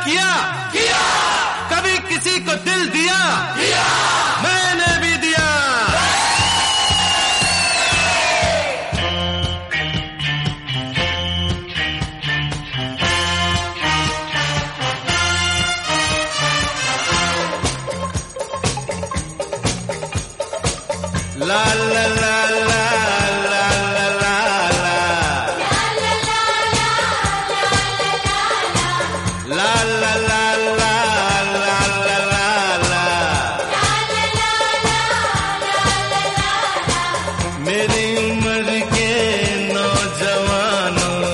किया किया, कभी किसी को दिल दिया दिया, मैंने भी दिया। ला ला ला ला मेरी उम्र के नौजवानों,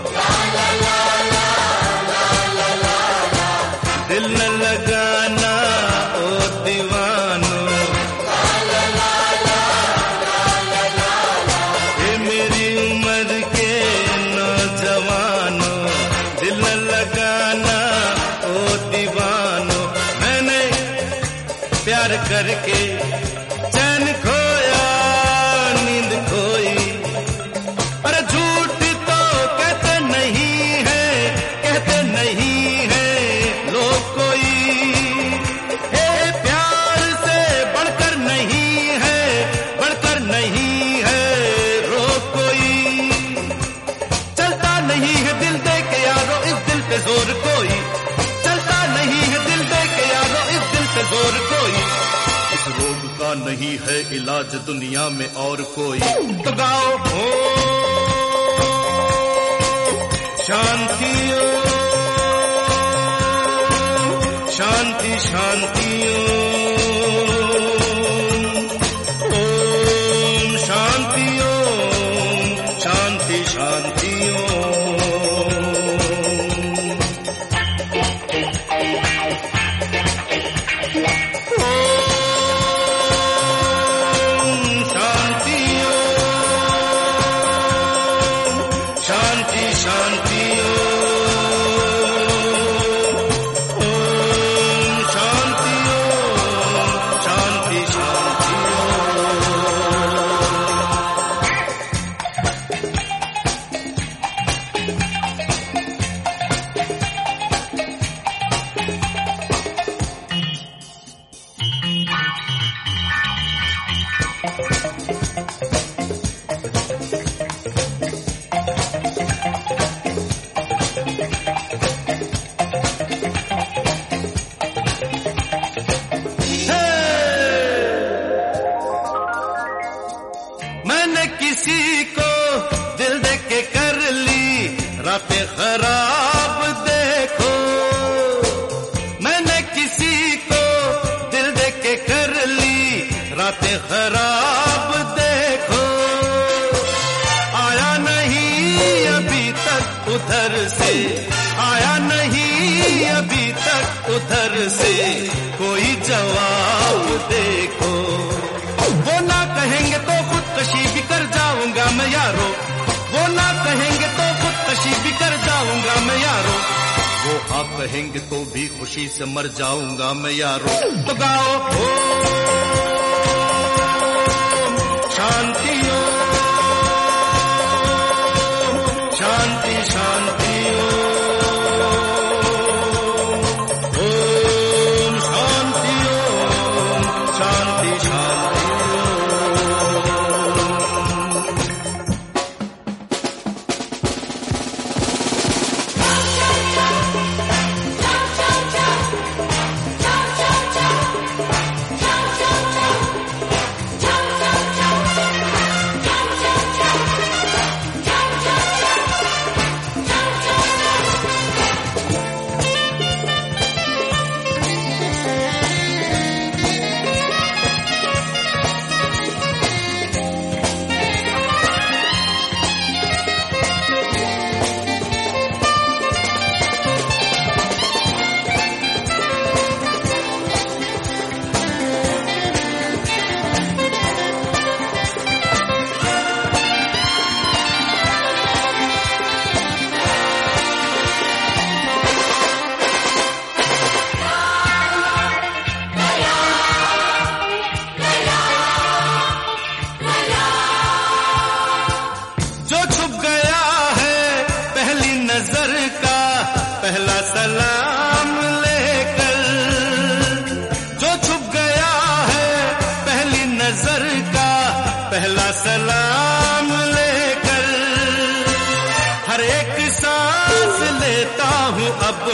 दिल न लगाना ओ दीवानों, ये मेरी उम्र के नौजवानों, दिल न लगाना ओ दीवानों। मैंने प्यार करके चैन खोया, नींद खोई, पर झूठ तो कहते नहीं है, कहते नहीं है लोग कोई। हे प्यार से बढ़कर नहीं है, बढ़कर नहीं है रोग कोई। चलता नहीं है दिल दे के यारो इस दिल पे जोर कोई, चलता नहीं है दिल दे के यारो इस दिल पे जोर कोई। इस रोग का नहीं है इलाज दुनिया में और कोई। तो गाओ हो शांति ओ शांति शांति ओम शांति ओम शांति शांति शांति शांति ओम शांति ओम शांति शांति मैंने किसी को दिल दे के कर ली रातें खराब देखो, मैंने किसी को दिल दे के कर ली रातें खराब देखो। आया नहीं अभी तक उधर से, आया नहीं अभी तक उधर से कोई जवाब देखो। वो ना कहेंगे तो खुदकशी भी कर जाऊंगा मैं यारो, वो ना कहेंगे तो खुदकशी भी कर जाऊंगा मैं यारो, वो हाँ कहेंगे तो भी खुशी से मर जाऊंगा मैं यारो। तो गाओ हो शांति ओ शांति शांति ओम शांति ओम शांति शांति। Ciao, ciao, ciao.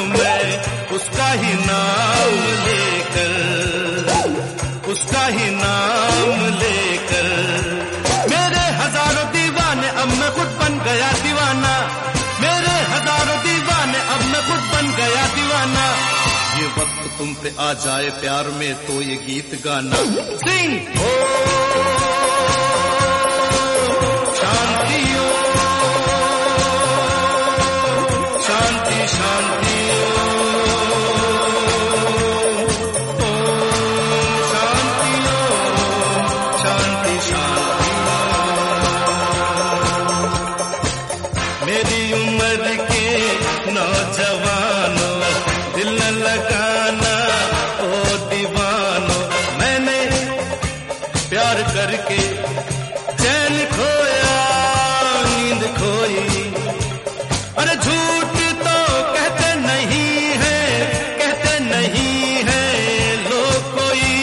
मैं उसका ही नाम लेकर, उसका ही नाम लेकर। मेरे हजारों दीवाने अब मैं खुद बन गया दीवाना, मेरे हजारों दीवाने अब मैं खुद बन गया दीवाना। ये वक्त तुम पे आ जाए प्यार में तो ये गीत गाना। सिंह हो शांति हो, शांति शांति हो, शांति हो, शांति शांति। मेरी उम्र के नौजवानों दिल न लगाना ओ दीवानों, मैंने प्यार करके चैन खोया नींद खोई। अरे झूठ तो कहते नहीं है, कहते नहीं है लोग कोई,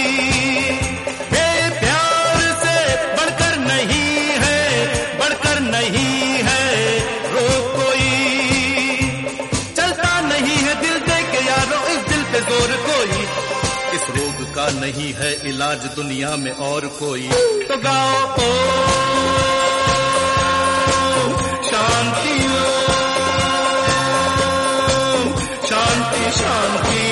बेप्यार से बढ़कर नहीं है, बढ़कर नहीं है रोग कोई। चलता नहीं है दिल दे के यारो इस दिल पे जोर कोई, इस रोग का नहीं है इलाज दुनिया में और कोई। तो गाओ ओ शांति ओ, शांति शांति।